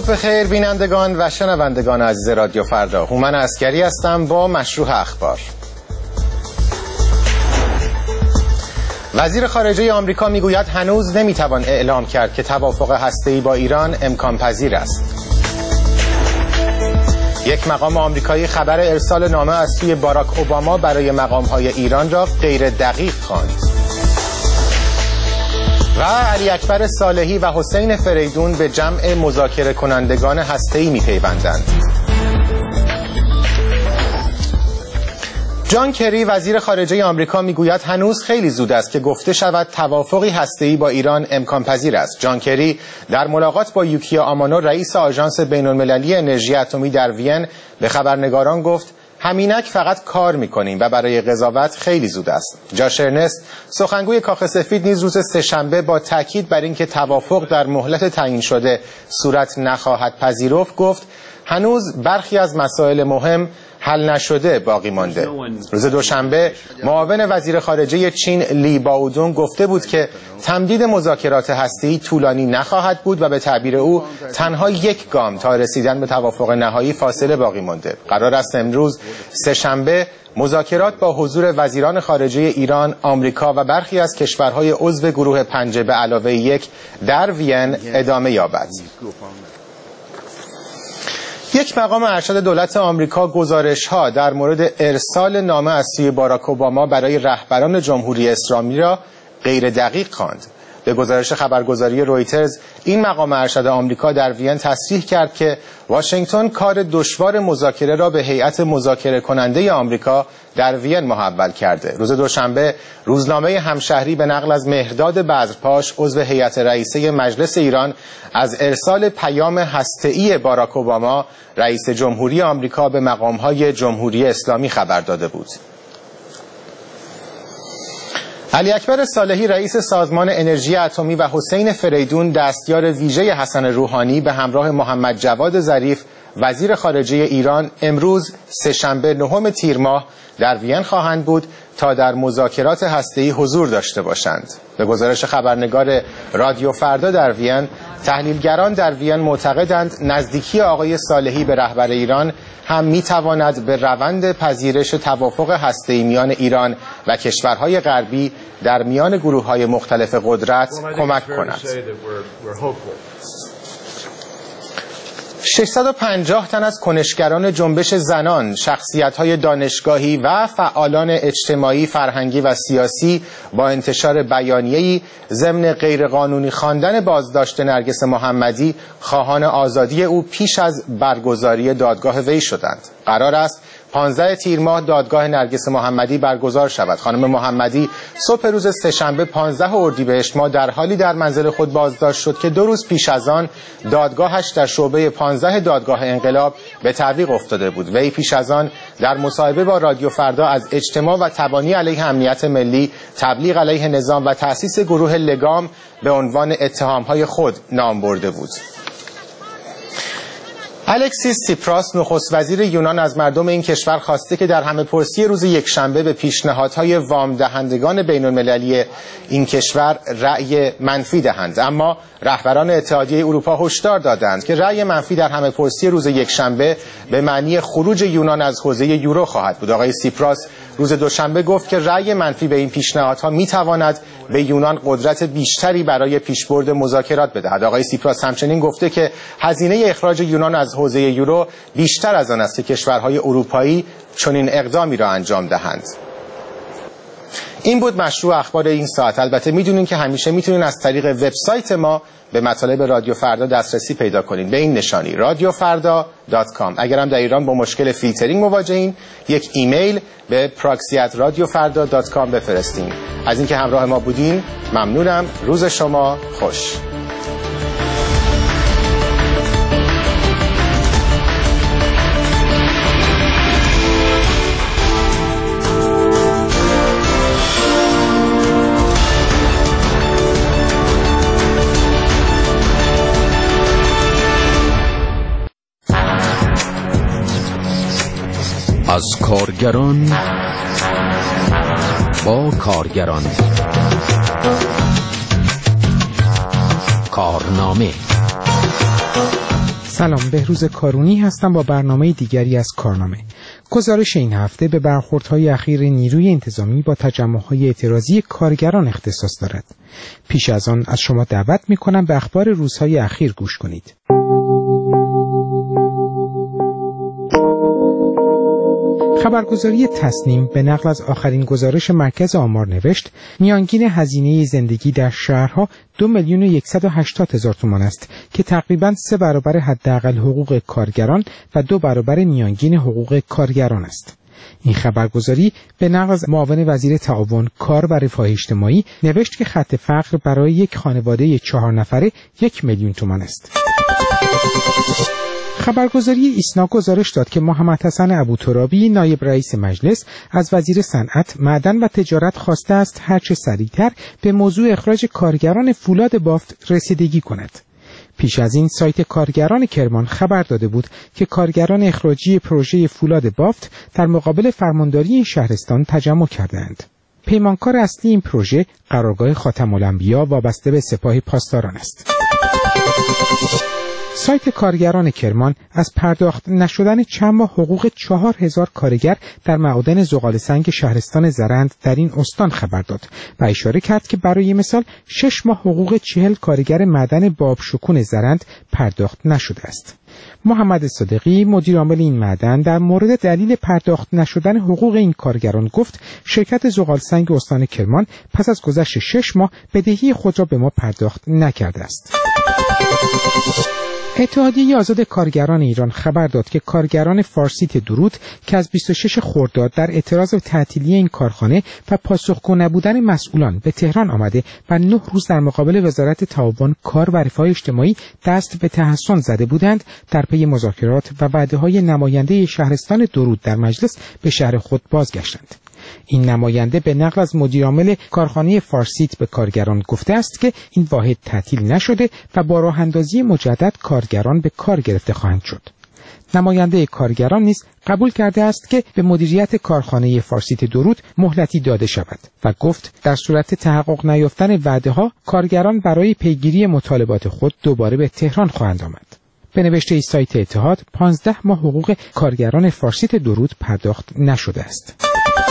صبح بخیر بینندگان و شنوندگان عزیز رادیو فردا. هومن عسکری هستم با مشروع اخبار. وزیر خارجه آمریکا میگوید هنوز نمیتوان اعلام کرد که توافق هسته‌ای با ایران امکان پذیر است. یک مقام آمریکایی خبر ارسال نامه از سوی باراک اوباما برای مقام‌های ایران را غیر دقیق خواند. و علی اکبر صالحی و حسین فریدون به جمع مذاکره کنندگان هسته‌ای می‌پیوندند. جان کری وزیر خارجه آمریکا میگوید هنوز خیلی زود است که گفته شود توافقی هسته‌ای با ایران امکان پذیر است. جان کری در ملاقات با یوکیا آمانو رئیس آژانس بین‌المللی انرژی اتمی در وین به خبرنگاران گفت همینک فقط کار میکنیم و برای قضاوت خیلی زود است. جاش ارنست سخنگوی کاخ سفید نیز روز سه‌شنبه با تاکید بر اینکه توافق در مهلت تعیین شده صورت نخواهد پذیرفت گفت هنوز برخی از مسائل مهم حل نشده باقی مانده. روز دوشنبه معاون وزیر خارجه چین لی باودونگ گفته بود که تمدید مذاکرات هسته‌ای طولانی نخواهد بود و به تعبیر او تنها یک گام تا رسیدن به توافق نهایی فاصله باقی مانده. قرار است امروز سه‌شنبه مذاکرات با حضور وزیران خارجه ایران، آمریکا و برخی از کشورهای عضو گروه 5 به علاوه 1 در وین ادامه یابد. یک مقام ارشد دولت آمریکا گزارش‌ها در مورد ارسال نامه از سوی باراک اوباما برای رهبران جمهوری اسلامی را غیر دقیق خواند. به گزارش خبرگزاری رویترز این مقام ارشد آمریکا در وین تصریح کرد که واشنگتن کار دشوار مذاکره را به هیئت مذاکره کننده آمریکا در وین محول کرده. روز دوشنبه روزنامه همشهری به نقل از مهرداد بذرپاش عضو هیئت رئیسه مجلس ایران از ارسال پیام هسته‌ای باراک اوباما رئیس جمهوری آمریکا به مقام‌های جمهوری اسلامی خبر داده بود. علی اکبر صالحی رئیس سازمان انرژی اتمی و حسین فریدون دستیار ویژه حسن روحانی به همراه محمد جواد ظریف وزیر خارجه ایران امروز سه‌شنبه 9 تیر ماه در وین خواهند بود تا در مذاکرات هسته‌ای حضور داشته باشند. به گزارش خبرنگار رادیو فردا در وین، تحلیلگران در وین معتقدند نزدیکی آقای صالحی به رهبر ایران هم میتواند به روند پذیرش توافق هسته‌ای میان ایران و کشورهای غربی در میان گروه‌های مختلف قدرت کمک کند. 650 تن از کنشگران جنبش زنان، شخصیت‌های دانشگاهی و فعالان اجتماعی، فرهنگی و سیاسی با انتشار بیانیه‌ای ضمن غیرقانونی خواندن بازداشت نرگس محمدی خواهان آزادی او پیش از برگزاری دادگاه وی شدند. قرار است 15 تیر ماه دادگاه نرگس محمدی برگزار شود. خانم محمدی صبح روز سه‌شنبه 15 اردیبهشت ماه در حالی در منزل خود بازداشت شد که 2 روز پیش از آن دادگاهش در شعبه 15 دادگاه انقلاب به تعویق افتاده بود. وی پیش از آن در مصاحبه با رادیو فردا از اجتماع و تبانی علیه امنیت ملی، تبلیغ علیه نظام و تأسیس گروه لگام به عنوان اتهام‌های خود نام برده بود. الکسیس سیپراس نخست وزیر یونان از مردم این کشور خواسته که در همه‌پرسی روز یکشنبه به پیشنهادهای وام دهندگان بین‌المللی این کشور رأی منفی دهند، اما رهبران اتحادیه اروپا هشدار دادند که رأی منفی در همه‌پرسی روز یکشنبه به معنی خروج یونان از حوزه یورو خواهد بود. آقای سیپراس روز دوشنبه گفت که رأی منفی به این پیشنهادها میتواند به یونان قدرت بیشتری برای پیشبرد مذاکرات بدهد. آقای سیپراس همچنین گفته که هزینه اخراج یونان از حوزه یورو بیشتر از آن است که کشورهای اروپایی چنین اقدامی را انجام دهند. این بود مشروع اخبار این ساعت. البته میدونین که همیشه میتونین از طریق وبسایت ما به مطالب رادیو فردا دسترسی پیدا کنین به این نشانی radiofarda.com. اگر هم در ایران با مشکل فیلترینگ مواجهین یک ایمیل به proxy@radiofarda.com بفرستین. از اینکه همراه ما بودین ممنونم. روز شما خوش. از کارگران با کارگران، کارنامه سلام، بهروز کارونی هستم با برنامه دیگری از کارنامه. گزارش این هفته به برخوردهای اخیر نیروی انتظامی با تجمع‌های اعتراضی کارگران اختصاص دارد. پیش از آن از شما دعوت می‌کنم به اخبار روزهای اخیر گوش کنید. خبرگزاری تصنیم به نقل از آخرین گزارش مرکز آمار نوشت میانگین هزینه زندگی در شهرها 2,180,000 تومان است که تقریباً 3 برابر حداقل حقوق کارگران و 2 برابر میانگین حقوق کارگران است. این خبرگزاری به نقل از معاون وزیر تعاون، کار و رفاه اجتماعی نوشت که خط فقر برای یک خانواده 4 نفره 1,000,000 تومان است. خبرگزاری ایسنا گزارش داد که محمد حسن ابوترابی نایب رئیس مجلس از وزیر صنعت، معدن و تجارت خواسته است هرچه سریعتر به موضوع اخراج کارگران فولاد بافت رسیدگی کند. پیش از این سایت کارگران کرمان خبر داده بود که کارگران اخراجی پروژه فولاد بافت در مقابل فرمانداری این شهرستان تجمع کردند. پیمانکار اصلی این پروژه قرارگاه خاتم الانبیا وابسته به سپاه پاسداران است. سایت کارگران کرمان از پرداخت نشدن چند ماه حقوق 4,000 کارگر در معادن زغال‌سنگ شهرستان زرند در این استان خبر داد و اشاره کرد که برای مثال 6 ماه حقوق 40 کارگر معدن بابشکون زرند پرداخت نشده است. محمد صادقی مدیر عامل این معدن در مورد دلیل پرداخت نشدن حقوق این کارگران گفت شرکت زغال‌سنگ استان کرمان پس از گذشت 6 ماه بدهی خود را به ما پرداخت نکرده است. اتحادیه آزاد کارگران ایران خبر داد که کارگران فارسیت درود که از 26 خرداد در اعتراض به تعطیلی این کارخانه و پاسخگو نبودن مسئولان به تهران آمده و 9 روز در مقابل وزارت تعاون، کار و رفاه اجتماعی دست به تحصن زده بودند، در پی مذاکرات و وعده‌های نماینده شهرستان درود در مجلس به شهر خود بازگشتند. این نماینده به نقل از مدیرعامل کارخانه فارسیت به کارگران گفته است که این واحد تعطیل نشده و با راه اندازی مجدد کارگران به کار گرفته خواهند شد. نماینده کارگران نیز قبول کرده است که به مدیریت کارخانه فارسیت درود مهلتی داده شود و گفت در صورت تحقق نیافتن وعده‌ها کارگران برای پیگیری مطالبات خود دوباره به تهران خواهند آمد. به نوشته سایت اتحاد 15 ماه حقوق کارگران فارسیت درود پرداخت نشده است.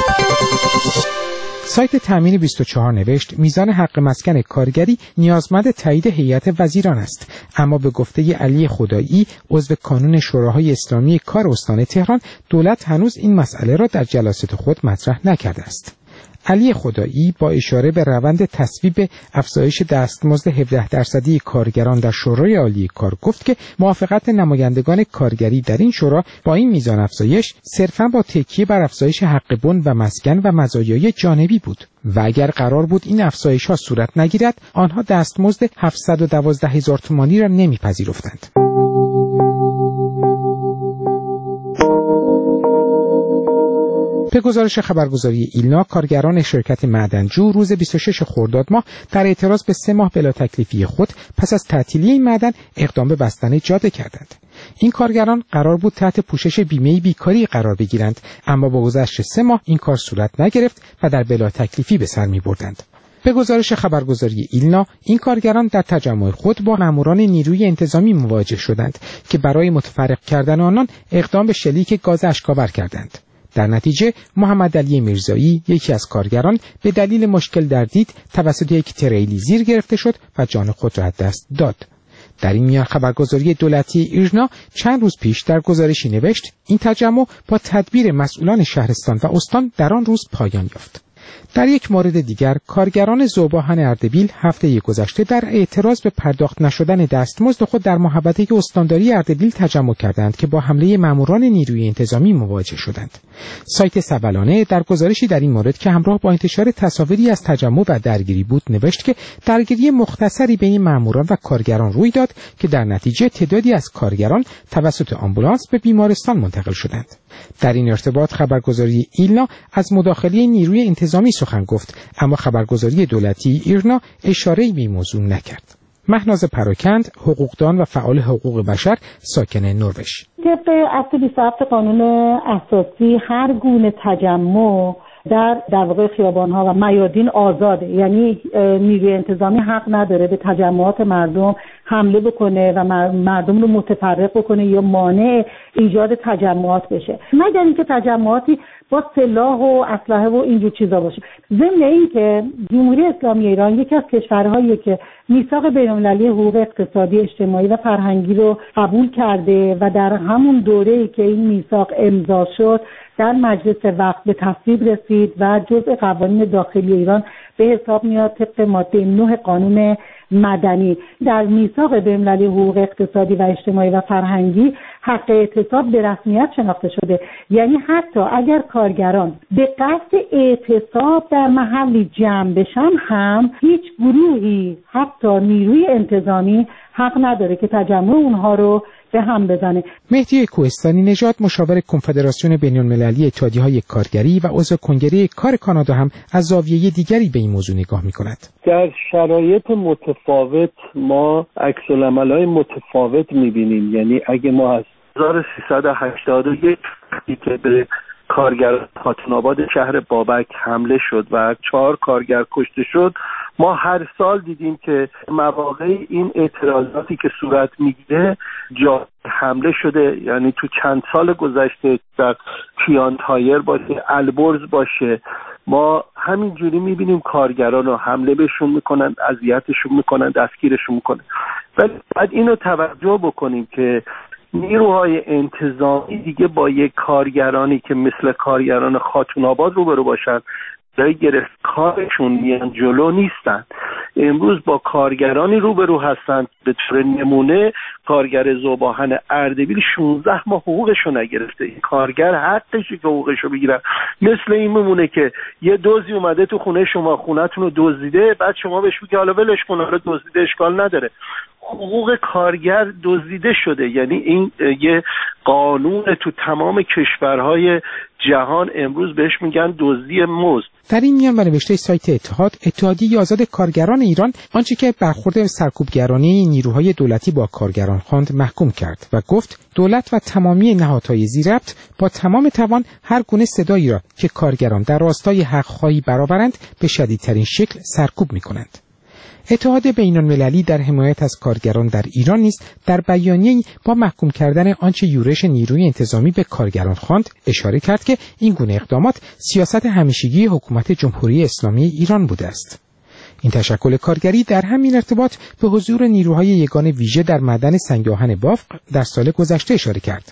سایت تامین 24 نوشت میزان حق مسکن کارگری نیازمند تایید هیئت وزیران است، اما به گفته علی خدایی عضو کانون شوراهای اسلامی کار استان تهران دولت هنوز این مسئله را در جلسات خود مطرح نکرده است. علی خدایی با اشاره به روند تصویب افزایش دستمزد 17% کارگران در شورای عالی کار گفت که موافقت نمایندگان کارگری در این شورا با این میزان افزایش صرفاً با تکیه بر افزایش حق بن و مسکن و مزایای جانبی بود و اگر قرار بود این افزایش‌ها صورت نگیرد آنها دستمزد 712,000 تومانی را نمیپذیرفتند. به گزارش خبرگزاری ایلنا، کارگران شرکت معدنجو روز 26 خرداد ماه در اعتراض به 3 ماه بلا تکلیفی خود پس از تعطیلی این معدن اقدام به بستن جاده کردند. این کارگران قرار بود تحت پوشش بیمه بیکاری قرار بگیرند، اما با گذشت 3 ماه این کار صورت نگرفت و در بلا تکلیفی به سر می‌بردند. به گزارش خبرگزاری ایلنا، این کارگران در تجمع خود با ماموران نیروی انتظامی مواجه شدند که برای متفرق کردن آنان اقدام به شلیک گاز اشک‌آور کردند. در نتیجه محمد علی میرزایی یکی از کارگران به دلیل مشکل در دید توسط یک تریلی زیر گرفته شد و جان خود را از دست داد. در این میان خبرگزاری دولتی ایرنا چند روز پیش در گزارشی نوشت این تجمع با تدبیر مسئولان شهرستان و استان در آن روز پایان یافت. در یک مورد دیگر کارگران ذوب‌آهن اردبیل هفته گذشته در اعتراض به پرداخت نشدن دستمزد خود در محوطه استانداری اردبیل تجمع کردند که با حمله ماموران نیروی انتظامی مواجه شدند. سایت سبلانه در گزارشی در این مورد که همراه با انتشار تصاویری از تجمع و درگیری بود نوشت که درگیری مختصری بین ماموران و کارگران روی داد که در نتیجه تعدادی از کارگران توسط آمبولانس به بیمارستان منتقل شدند. در این ارتباط خبرگزاری ایلنا از مداخله نیروی انتظامی سخن گفت، اما خبرگزاری دولتی ایرنا اشاره‌ای به این موضوع نکرد. مهناز پراکند، حقوقدان و فعال حقوق بشر، ساکن نروژ. طبق اصل 27 قانون اساسی هر گونه تجمع در واقع خیابان‌ها و میادین آزاده، یعنی نیروی انتظامی حق نداره به تجمعات مردم حمله بکنه و مردم رو متفرق بکنه یا مانع ایجاد تجمعات بشه، مگر اینکه تجمعاتی با سلاح و اسلحه و اینجور چیزا باشه. ضمن این که جمهوری اسلامی ایران یکی از کشورهاییه که میثاق بین‌المللی حقوق اقتصادی، اجتماعی و فرهنگی رو قبول کرده و در همون دوره‌ای که این میثاق امضا شد در مجلس وقت به تصویب رسید و جزء قوانین داخلی ایران به حساب میاد طبق ماده 9 قانون مدنی. در میثاق بین‌المللی حقوق اقتصادی و اجتماعی و فرهنگی حق اعتصاب به رسمیت شناخته شده، یعنی حتی اگر کارگران به قصد اعتصاب در محلی جمع بشن هم هیچ گروهی حتی نیروی انتظامی حق نداره که تجمع اونها رو به هم بزنه. مهدی کوهستانی نژاد، مشاور کنفدراسیون بین‌المللی اتحادیه‌های کارگری و عضو کنگره کار کانادا، هم از زاویه دیگری به این موضوع نگاه می‌کند. در شرایط متفاوت ما عکس‌العمل‌های متفاوت می‌بینیم. یعنی اگه ما از 1381 که به کارگر خاتون آباد شهر بابک حمله شد و 4 کارگر کشته شد، ما هر سال دیدیم که مواقع این اعتراضاتی که صورت میگیره جا حمله شده. یعنی تو چند سال گذشته در کیان تایر باشه، البرز باشه، ما همینجوری میبینیم کارگران رو حمله بهشون میکنن، اذیتشون میکنن، دستگیرشون میکنن. ولی باید اینو توجه بکنیم که نیروهای انتظامی دیگه با یک کارگرانی که مثل کارگران خاتون آباد روبرو باشن برای گرفت کارشون میان جلو نیستن. امروز با کارگرانی روبرو هستن، به طور نمونه کارگر ذوب‌آهن اردبیل 16 ماه حقوقشو نگرفته. این کارگر حقشه که حقوقشو بگیرن. مثل این میمونه که یه دزدی اومده تو خونه شما، خونه‌تون رو دزدیده، بعد شما بهش میگی حالا ولش کن، حالا دزدیده اشکال نداره. حقوق کارگر دزدیده شده. یعنی این یه قانون تو تمام کشورهای جهان امروز بهش میگن دزدی مزد. در این میان به نوشته سایت اتحاد، اتحادیه آزاد کارگران ایران آنچه که برخورد سرکوبگرانه نیروهای دولتی با کارگران خواند محکوم کرد و گفت دولت و تمامی نهادهای ذی‌ربط با تمام توان هر گونه صدایی را که کارگران در راستای حق‌خواهی برآورند به شدیدترین شکل سرکوب می‌کنند. اتحاد بین‌المللی در حمایت از کارگران در ایران نیز در بیانیه‌ای با محکوم کردن آنچه یورش نیروی انتظامی به کارگران خواند اشاره کرد که این گونه اقدامات سیاست همیشگی حکومت جمهوری اسلامی ایران بوده است. این تشکل کارگری در همین ارتباط به حضور نیروهای یگان ویژه در معدن سنگ آهن بافق در سال گذشته اشاره کرد.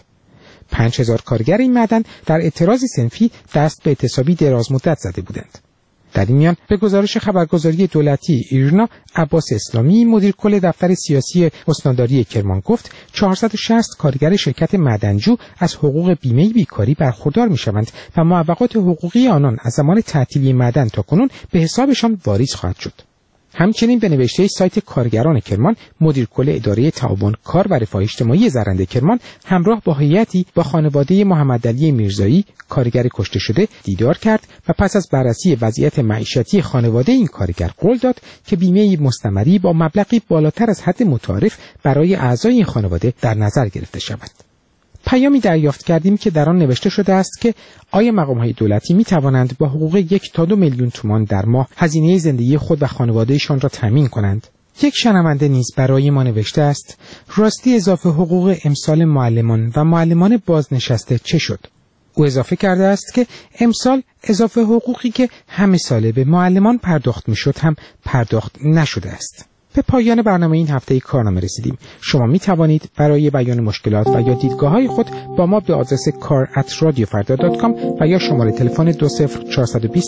5000 کارگر این معدن در اعتراضی صنفی دست به اعتصابی دراز مدت زده بودند. در این میان به گزارش خبرگزاری دولتی ایرنا، عباس اسلامی، مدیر کل دفتر سیاسی استانداری کرمان گفت 460 کارگر شرکت معدنجو از حقوق بیمه بیکاری برخوردار می‌شوند و معوقات حقوقی آنان از زمان تعطیلی معدن تا کنون به حسابشان واریز خواهد شد. همچنین به نوشته سایت کارگران کرمان، مدیر کل اداره تعاون کار و رفاه اجتماعی زرنده کرمان همراه با هیئتی با خانواده محمدعلی میرزایی کارگر کشته شده دیدار کرد و پس از بررسی وضعیت معیشتی خانواده این کارگر قول داد که بیمه مستمری با مبلغی بالاتر از حد متعارف برای اعضای این خانواده در نظر گرفته شود. پیامی دریافت کردیم که در آن نوشته شده است که آیا مقام‌های دولتی می‌توانند با حقوق 1 تا 2 میلیون تومان در ماه هزینه زندگی خود و خانواده‌شان را تامین کنند؟ یک شنونده نیز برای ما نوشته است راستی اضافه حقوق امسال معلمان و معلمان بازنشسته چه شد؟ او اضافه کرده است که امسال اضافه حقوقی که همه ساله به معلمان پرداخت می‌شد هم پرداخت نشده است. به پایان برنامه این هفته کارنامه رسیدیم. شما می توانید برای بیان مشکلات و یا دیدگاه‌های خود با ما به آدرس kar@radiofarda.com و یا شماره تلفن 20420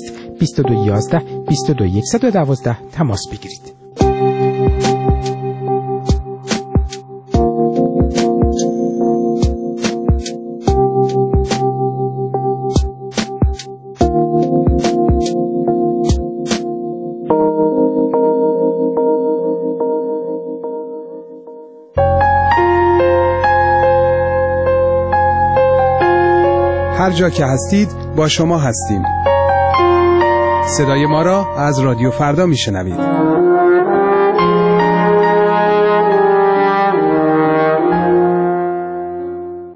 2211 22112 تماس بگیرید. هر جا که هستید با شما هستیم. صدای ما را از رادیو فردا میشنوید.